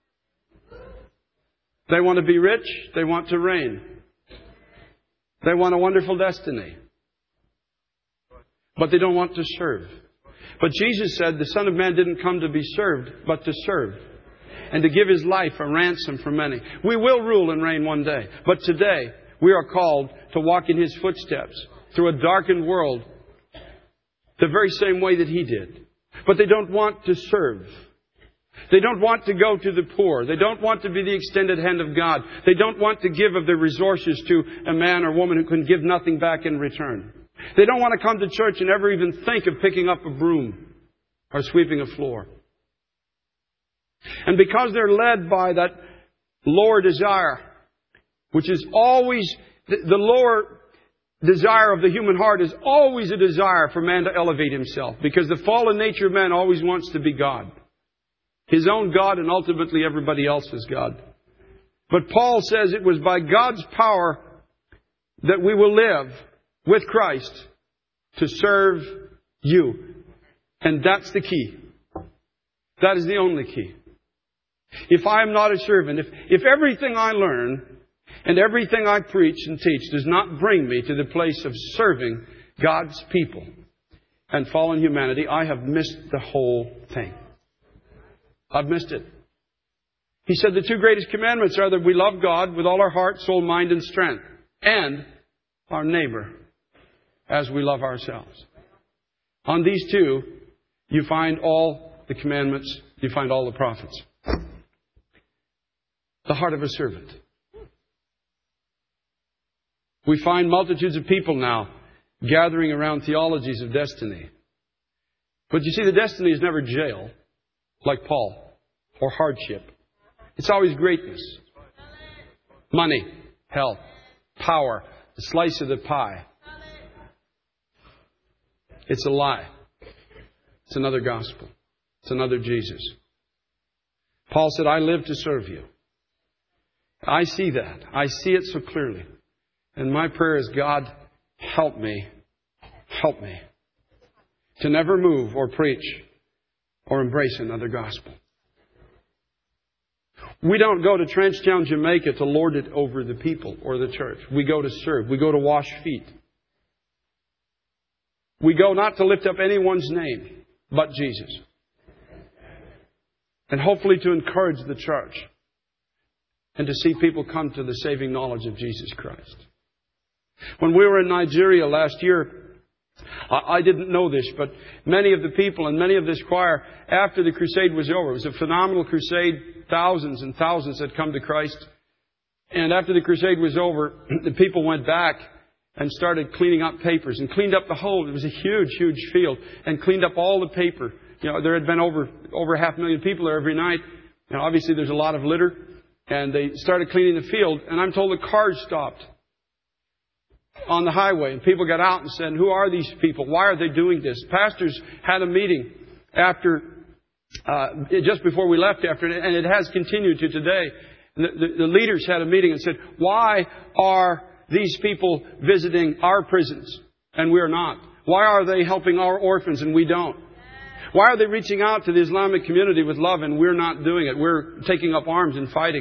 They want to be rich. They want to reign. They want a wonderful destiny. But they don't want to serve. But Jesus said the Son of Man didn't come to be served, but to serve. And to give his life a ransom for many. We will rule and reign one day. But today, we are called to walk in his footsteps through a darkened world the very same way that he did. But they don't want to serve. They don't want to go to the poor. They don't want to be the extended hand of God. They don't want to give of their resources to a man or woman who can give nothing back in return. They don't want to come to church and ever even think of picking up a broom or sweeping a floor. And because they're led by that lower desire, which is always, the, the lower desire of the human heart is always a desire for man to elevate himself. Because the fallen nature of man always wants to be God. His own God and ultimately everybody else's God. But Paul says it was by God's power that we will live with Christ to serve you. And that's the key. That is the only key. If I am not a servant, if, if everything I learn and everything I preach and teach does not bring me to the place of serving God's people and fallen humanity, I have missed the whole thing. I've missed it. He said the two greatest commandments are that we love God with all our heart, soul, mind, and strength, and our neighbor as we love ourselves. On these two, you find all the commandments, you find all the prophets. The heart of a servant. We find multitudes of people now gathering around theologies of destiny. But you see, the destiny is never jail, like Paul, or hardship. It's always greatness. Money, health, power, a slice of the pie. It's a lie. It's another gospel. It's another Jesus. Paul said, I live to serve you. I see that. I see it so clearly. And my prayer is, God, help me. Help me to never move or preach or embrace another gospel. We don't go to Trenchtown, Jamaica to lord it over the people or the church. We go to serve. We go to wash feet. We go not to lift up anyone's name but Jesus. And hopefully to encourage the church. And to see people come to the saving knowledge of Jesus Christ. When we were in Nigeria last year, I didn't know this, but many of the people and many of this choir, after the crusade was over, it was a phenomenal crusade. Thousands and thousands had come to Christ. And after the crusade was over, the people went back and started cleaning up papers and cleaned up the whole. It was a huge, huge field and cleaned up all the paper. You know, there had been over over half a million people there every night. And obviously there's a lot of litter. And they started cleaning the field. And I'm told the cars stopped on the highway. And people got out and said, who are these people? Why are they doing this? Pastors had a meeting after, uh, just before we left after, and it has continued to today. The, the, the leaders had a meeting and said, why are these people visiting our prisons and we're not? Why are they helping our orphans and we don't? Why are they reaching out to the Islamic community with love and we're not doing it? We're taking up arms and fighting.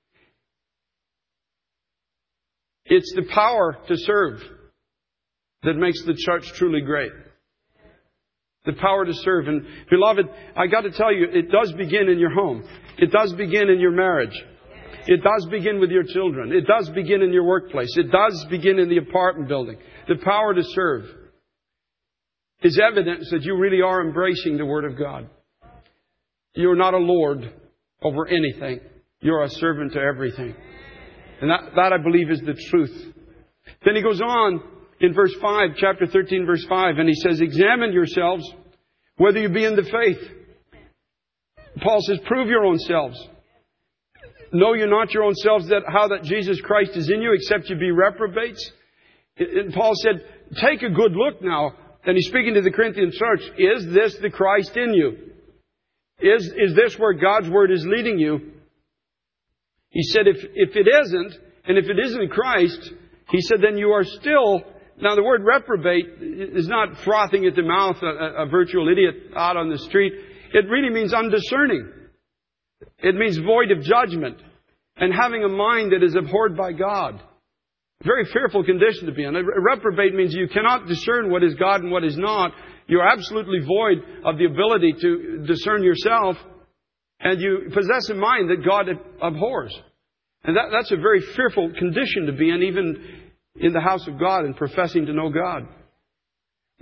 It's the power to serve that makes the church truly great. The power to serve. And beloved, I got to tell you, it does begin in your home. It does begin in your marriage. It does begin with your children. It does begin in your workplace. It does begin in the apartment building. The power to serve is evidence that you really are embracing the Word of God. You're not a lord over anything. You're a servant to everything. And that, that I believe is the truth. Then he goes on in verse five, chapter thirteen, verse five, and he says, examine yourselves whether you be in the faith. Paul says, prove your own selves. Know you not your own selves that how that Jesus Christ is in you, except you be reprobates? And Paul said, take a good look now. And he's speaking to the Corinthian church. Is this the Christ in you? Is, is this where God's Word is leading you? He said, if, if it isn't, and if it isn't Christ, he said, then you are still... Now, the word reprobate is not frothing at the mouth, a, a virtual idiot out on the street. It really means undiscerning. It means void of judgment and having a mind that is abhorred by God. Very fearful condition to be in. A reprobate means you cannot discern what is God and what is not. You're absolutely void of the ability to discern yourself. And you possess a mind that God abhors. And that, that's a very fearful condition to be in, even in the house of God and professing to know God.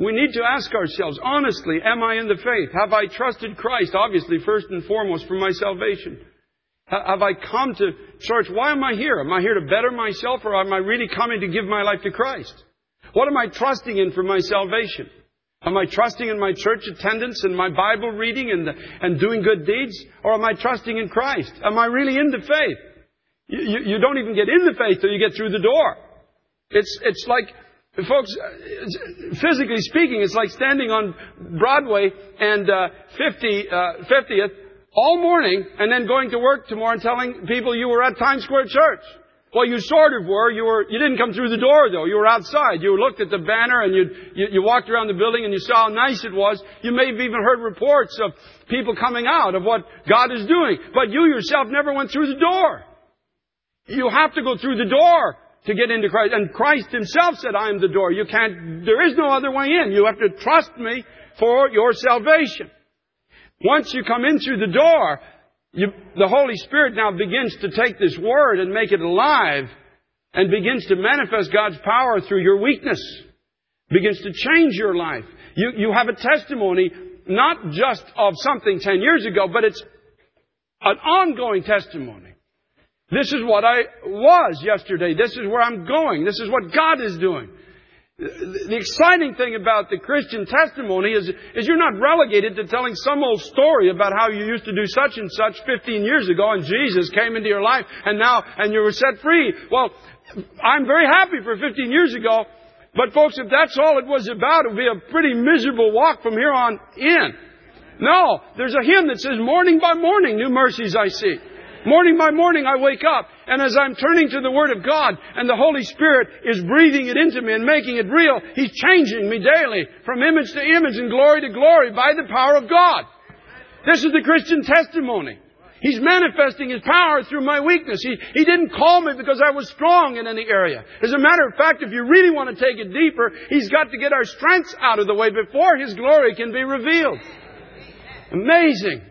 We need to ask ourselves, honestly, am I in the faith? Have I trusted Christ, obviously, first and foremost, for my salvation? Have I come to church? Why am I here? Am I here to better myself, or am I really coming to give my life to Christ? What am I trusting in for my salvation? Am I trusting in my church attendance and my Bible reading and, the, and doing good deeds? Or am I trusting in Christ? Am I really in the faith? You, you, you don't even get in the faith till you get through the door. It's, it's like, folks, physically speaking, it's like standing on Broadway and uh, fifty, uh, fiftieth all morning and then going to work tomorrow and telling people you were at Times Square Church. Well, you sort of were. You were. You didn't come through the door, though. You were outside. You looked at the banner and you, you you walked around the building and you saw how nice it was. You may have even heard reports of people coming out of what God is doing. But you yourself never went through the door. You have to go through the door to get into Christ. And Christ Himself said, I am the door. You can't, there is no other way in. You have to trust me for your salvation. Once you come in through the door, You, the Holy Spirit now begins to take this Word and make it alive and begins to manifest God's power through your weakness. Begins to change your life. You, you have a testimony, not just of something ten years ago, but it's an ongoing testimony. This is what I was yesterday. This is where I'm going. This is what God is doing. The exciting thing about the Christian testimony is, is you're not relegated to telling some old story about how you used to do such and such fifteen years ago and Jesus came into your life and now, and you were set free. Well, I'm very happy for fifteen years ago, but folks, if that's all it was about, it would be a pretty miserable walk from here on in. No, there's a hymn that says, morning by morning, new mercies I see. Morning by morning I wake up, and as I'm turning to the Word of God and the Holy Spirit is breathing it into me and making it real, He's changing me daily from image to image and glory to glory by the power of God. This is the Christian testimony. He's manifesting His power through my weakness. He, he didn't call me because I was strong in any area. As a matter of fact, if you really want to take it deeper, He's got to get our strengths out of the way before His glory can be revealed. Amazing.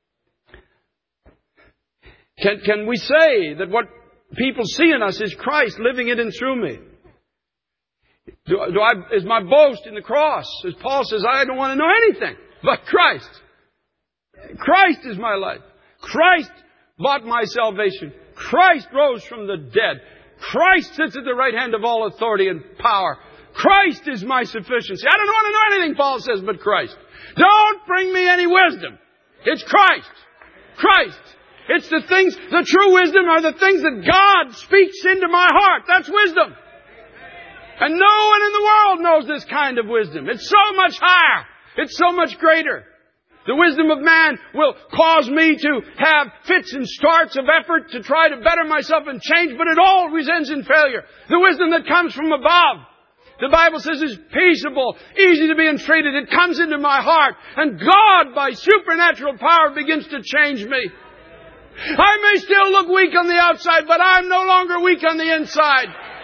Can, can we say that what people see in us is Christ living in and through me? Do, do I, is my boast in the cross? As Paul says, I don't want to know anything but Christ. Christ is my life. Christ bought my salvation. Christ rose from the dead. Christ sits at the right hand of all authority and power. Christ is my sufficiency. I don't want to know anything, Paul says, but Christ. Don't bring me any wisdom. It's Christ. Christ. It's the things, the true wisdom are the things that God speaks into my heart. That's wisdom. And no one in the world knows this kind of wisdom. It's so much higher. It's so much greater. The wisdom of man will cause me to have fits and starts of effort to try to better myself and change, but it always ends in failure. The wisdom that comes from above, the Bible says, is peaceable, easy to be entreated. It comes into my heart, and God, by supernatural power, begins to change me. I may still look weak on the outside, but I'm no longer weak on the inside.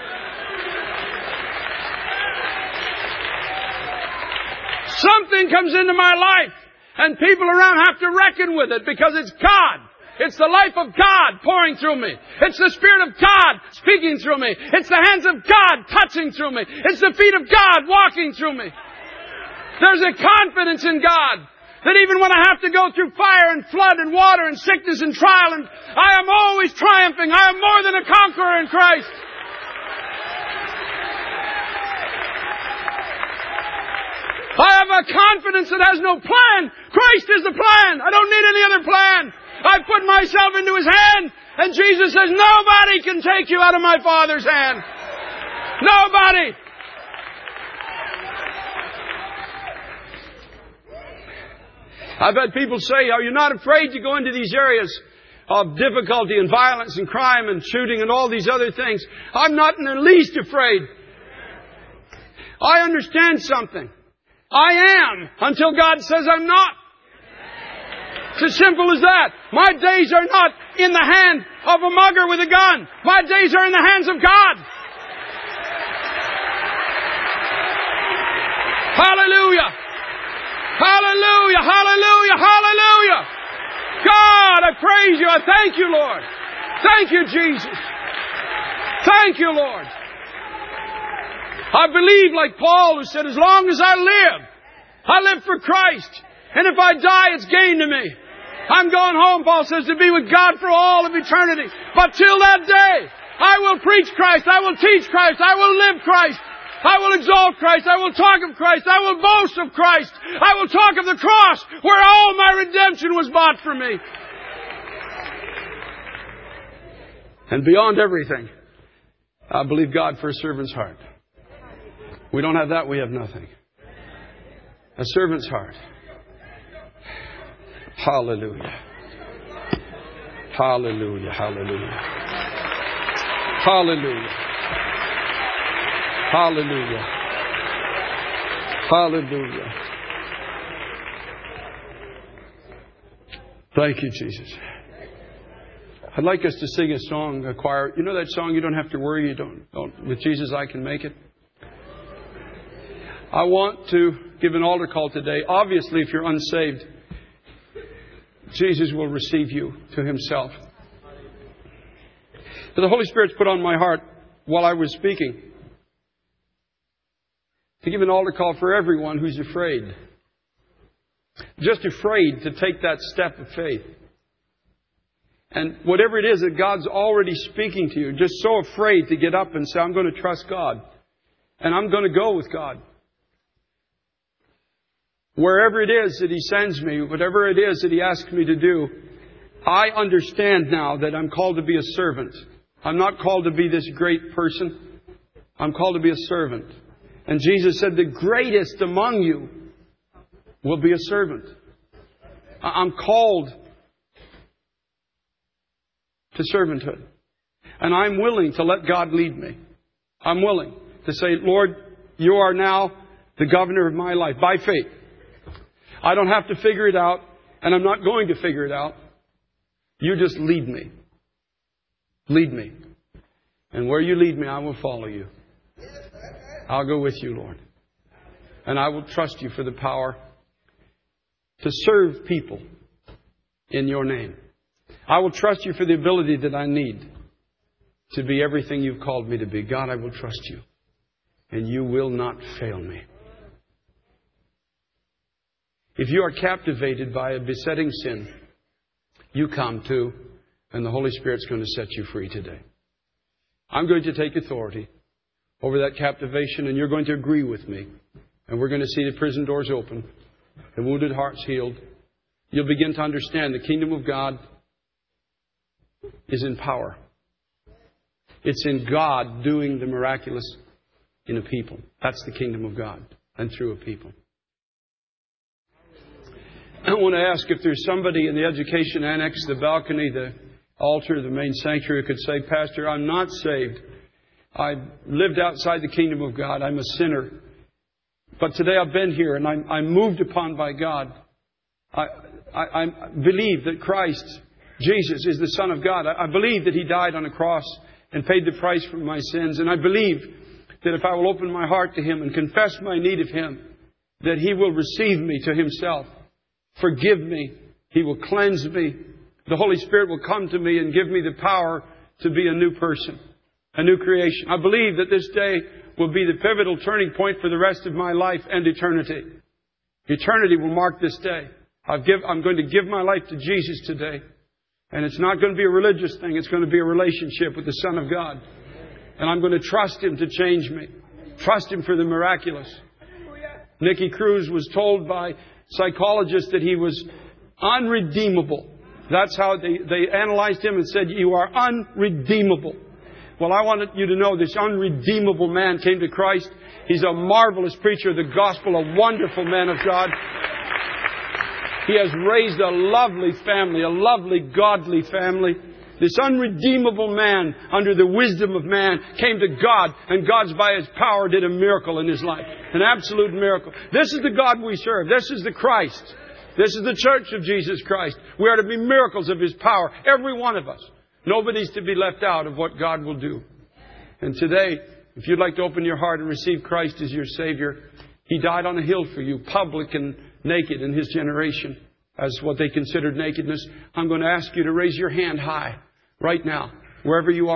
Something comes into my life, and people around have to reckon with it because it's God. It's the life of God pouring through me. It's the Spirit of God speaking through me. It's the hands of God touching through me. It's the feet of God walking through me. There's a confidence in God that even when I have to go through fire and flood and water and sickness and trial, and I am always triumphing. I am more than a conqueror in Christ. I have a confidence that has no plan. Christ is the plan. I don't need any other plan. I put myself into His hand, and Jesus says, nobody can take you out of my Father's hand. Nobody. I've had people say, are you not afraid to go into these areas of difficulty and violence and crime and shooting and all these other things? I'm not in the least afraid. I understand something. I am until God says I'm not. It's as simple as that. My days are not in the hand of a mugger with a gun. My days are in the hands of God. Hallelujah. Hallelujah. Hallelujah. Hallelujah. God, I praise you. I thank you, Lord. Thank you, Jesus. Thank you, Lord. I believe like Paul, who said, as long as I live, I live for Christ. And if I die, it's gain to me. I'm going home, Paul says, to be with God for all of eternity. But till that day, I will preach Christ. I will teach Christ. I will live Christ. I will exalt Christ. I will talk of Christ. I will boast of Christ. I will talk of the cross where all my redemption was bought for me. And beyond everything, I believe God for a servant's heart. We don't have that, we have nothing. A servant's heart. Hallelujah. Hallelujah. Hallelujah. Hallelujah. Hallelujah. Hallelujah. Thank you, Jesus. I'd like us to sing a song, a choir. You know that song, you don't have to worry, you don't, don't with Jesus I can make it? I want to give an altar call today. Obviously, if you're unsaved, Jesus will receive you to Himself. But the Holy Spirit's put on my heart while I was speaking to give an altar call for everyone who's afraid. Just afraid to take that step of faith. And whatever it is that God's already speaking to you, just so afraid to get up and say, I'm going to trust God. And I'm going to go with God. Wherever it is that He sends me, whatever it is that He asks me to do, I understand now that I'm called to be a servant. I'm not called to be this great person. I'm called to be a servant. And Jesus said, the greatest among you will be a servant. I'm called to servanthood. And I'm willing to let God lead me. I'm willing to say, Lord, You are now the governor of my life by faith. I don't have to figure it out, and I'm not going to figure it out. You just lead me. Lead me. And where You lead me, I will follow You. I'll go with You, Lord. And I will trust You for the power to serve people in Your name. I will trust You for the ability that I need to be everything You've called me to be. God, I will trust You. And You will not fail me. If you are captivated by a besetting sin, you come too, and the Holy Spirit's going to set you free today. I'm going to take authority over that captivation, and you're going to agree with me. And we're going to see the prison doors open, the wounded hearts healed. You'll begin to understand the kingdom of God is in power. It's in God doing the miraculous in a people. That's the kingdom of God, and through a people. I want to ask if there's somebody in the education annex, the balcony, the altar, the main sanctuary who could say, Pastor, I'm not saved. I lived outside the kingdom of God. I'm a sinner. But today I've been here and I'm, I'm moved upon by God. I, I, I believe that Christ, Jesus, is the Son of God. I, I believe that He died on a cross and paid the price for my sins. And I believe that if I will open my heart to Him and confess my need of Him, that He will receive me to Himself. Forgive me. He will cleanse me. The Holy Spirit will come to me and give me the power to be a new person, a new creation. I believe that this day will be the pivotal turning point for the rest of my life and eternity. Eternity will mark this day. I've give, I'm going to give my life to Jesus today. And it's not going to be a religious thing. It's going to be a relationship with the Son of God. And I'm going to trust Him to change me. Trust Him for the miraculous. Nicky Cruz was told by psychologists that he was unredeemable. That's how they, they analyzed him and said, you are unredeemable. Well, I wanted you to know this unredeemable man came to Christ. He's a marvelous preacher of the gospel, a wonderful man of God. He has raised a lovely family, a lovely, godly family. This unredeemable man, under the wisdom of man, came to God, and God's by His power did a miracle in his life. An absolute miracle. This is the God we serve. This is the Christ. This is the church of Jesus Christ. We are to be miracles of His power. Every one of us. Nobody's to be left out of what God will do. And today, if you'd like to open your heart and receive Christ as your Savior, He died on a hill for you, public and naked in His generation, as what they considered nakedness. I'm going to ask you to raise your hand high right now, wherever you are.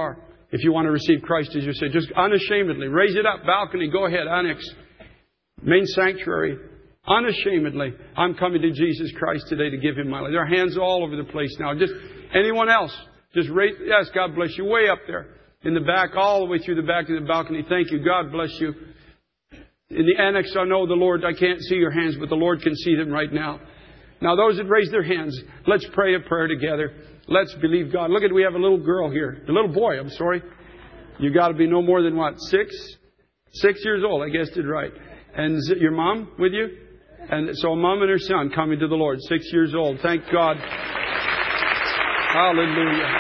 If you want to receive Christ as your Savior, just unashamedly raise it up. Balcony, go ahead. Annex, main sanctuary. Unashamedly, I'm coming to Jesus Christ today to give Him my life. There are hands all over the place now. Just anyone else, just raise. Yes, God bless you. Way up there in the back, all the way through the back of the balcony. Thank you. God bless you. In the annex, I know the Lord. I can't see your hands, but the Lord can see them right now. Now, those that raise their hands, let's pray a prayer together. Let's believe God. Look at, we have a little girl here. A little boy, I'm sorry. You got to be no more than what? Six? Six years old. I guessed it right. And is it your mom with you? And so a mom and her son coming to the Lord. Six years old. Thank God. Hallelujah.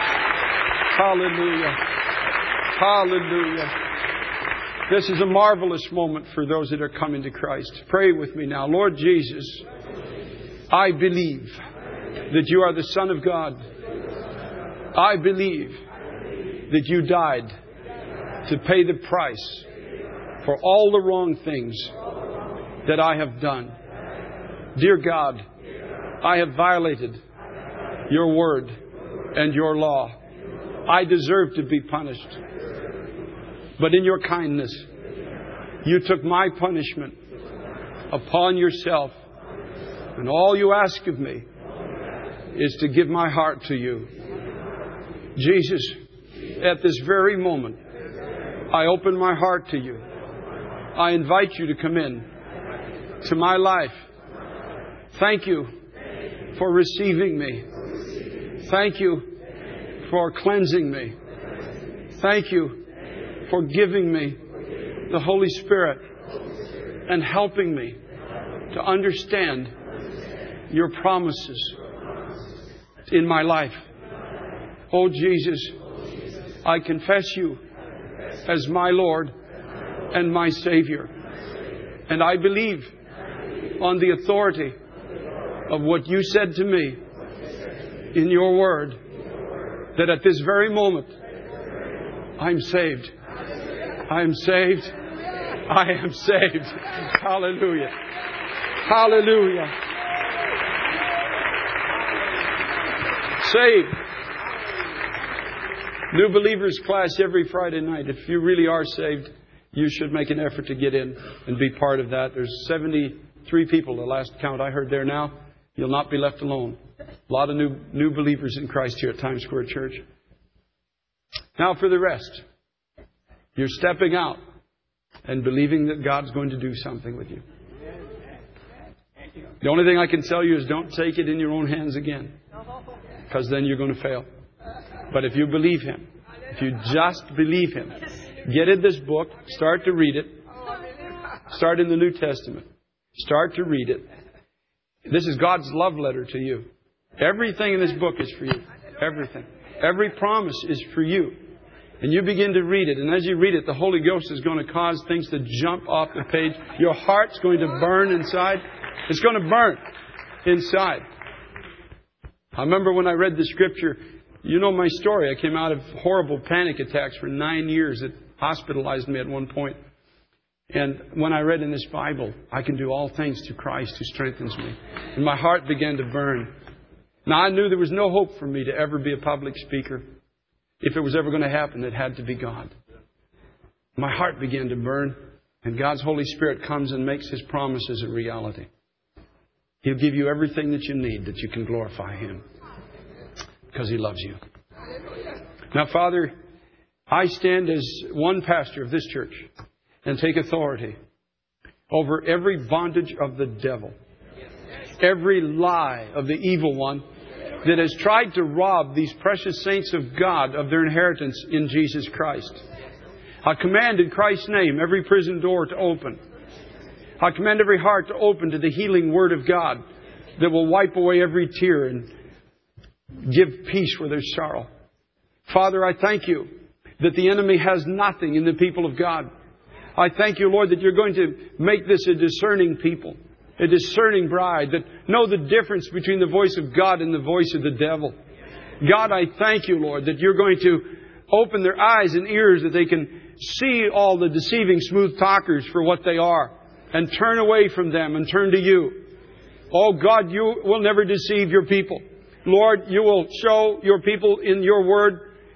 Hallelujah. Hallelujah. This is a marvelous moment for those that are coming to Christ. Pray with me now. Lord Jesus, I believe that you are the Son of God. I believe that you died to pay the price for all the wrong things that I have done. Dear God, I have violated your word and your law. I deserve to be punished. But in your kindness, you took my punishment upon yourself. And all you ask of me is to give my heart to you. Jesus, at this very moment, I open my heart to you. I invite you to come in to my life. Thank you for receiving me. Thank you for cleansing me. Thank you for giving me the Holy Spirit and helping me to understand your promises in my life. Oh Jesus, I confess you as my Lord and my Savior. And I believe on the authority of what you said to me in your word, that at this very moment, I'm saved. I am saved. I am saved. Hallelujah. Hallelujah. Saved. New believers class every Friday night. If you really are saved, you should make an effort to get in and be part of that. There's seventy-three people, the last count I heard there now. You'll not be left alone. A lot of new new believers in Christ here at Times Square Church. Now for the rest. You're stepping out and believing that God's going to do something with you. The only thing I can tell you is don't take it in your own hands again, because then you're going to fail. But if you believe Him, if you just believe Him, get in this book, start to read it. Start in the New Testament. Start to read it. This is God's love letter to you. Everything in this book is for you. Everything. Every promise is for you. And you begin to read it. And as you read it, the Holy Ghost is going to cause things to jump off the page. Your heart's going to burn inside. It's going to burn inside. I remember when I read the Scripture, you know my story. I came out of horrible panic attacks for nine years. It hospitalized me at one point. And when I read in this Bible, I can do all things through Christ who strengthens me. And my heart began to burn. Now I knew there was no hope for me to ever be a public speaker. If it was ever going to happen, it had to be God. My heart began to burn. And God's Holy Spirit comes and makes His promises a reality. He'll give you everything that you need that you can glorify Him. Because He loves you. Now, Father, I stand as one pastor of this church and take authority over every bondage of the devil, every lie of the evil one that has tried to rob these precious saints of God of their inheritance in Jesus Christ. I command in Christ's name every prison door to open. I command every heart to open to the healing Word of God that will wipe away every tear and give peace where there's sorrow. Father, I thank you that the enemy has nothing in the people of God. I thank you, Lord, that you're going to make this a discerning people, a discerning bride that know the difference between the voice of God and the voice of the devil. God, I thank you, Lord, that you're going to open their eyes and ears that they can see all the deceiving smooth talkers for what they are and turn away from them and turn to you. Oh God, you will never deceive your people. Lord, you will show your people in your word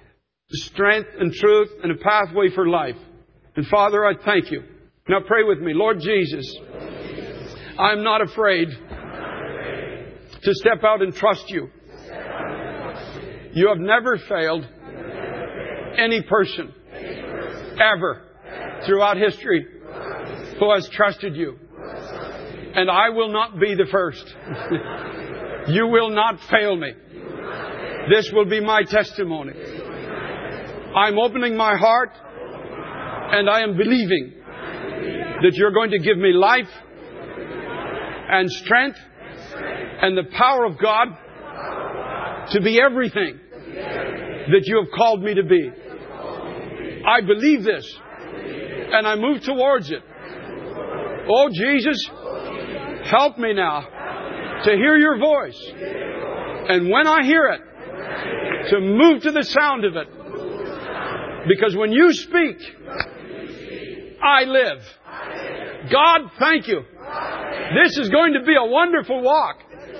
strength and truth and a pathway for life. And Father, I thank You. Now pray with me. Lord Jesus, I'm not afraid to step out and trust You. You have never failed any person ever throughout history who has trusted You. And I will not be the first. You will not fail me. This will be my testimony. I'm opening my heart and I am believing that You're going to give me life and strength and the power of God to be everything that You have called me to be. I believe this and I move towards it. Oh, Jesus, help me now to hear Your voice. And when I hear it, to move to the sound of it. Because when You speak, I live. God, thank You. This is going to be a wonderful walk.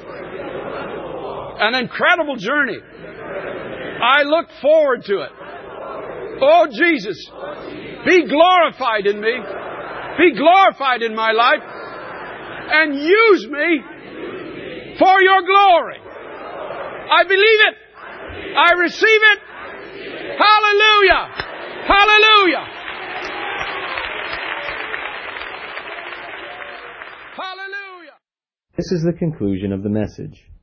An incredible journey. I look forward to it. Oh, Jesus, be glorified in me. Be glorified in my life. And use me for Your glory. I believe it. I receive it. Hallelujah. Hallelujah. Hallelujah. This is the conclusion of the message.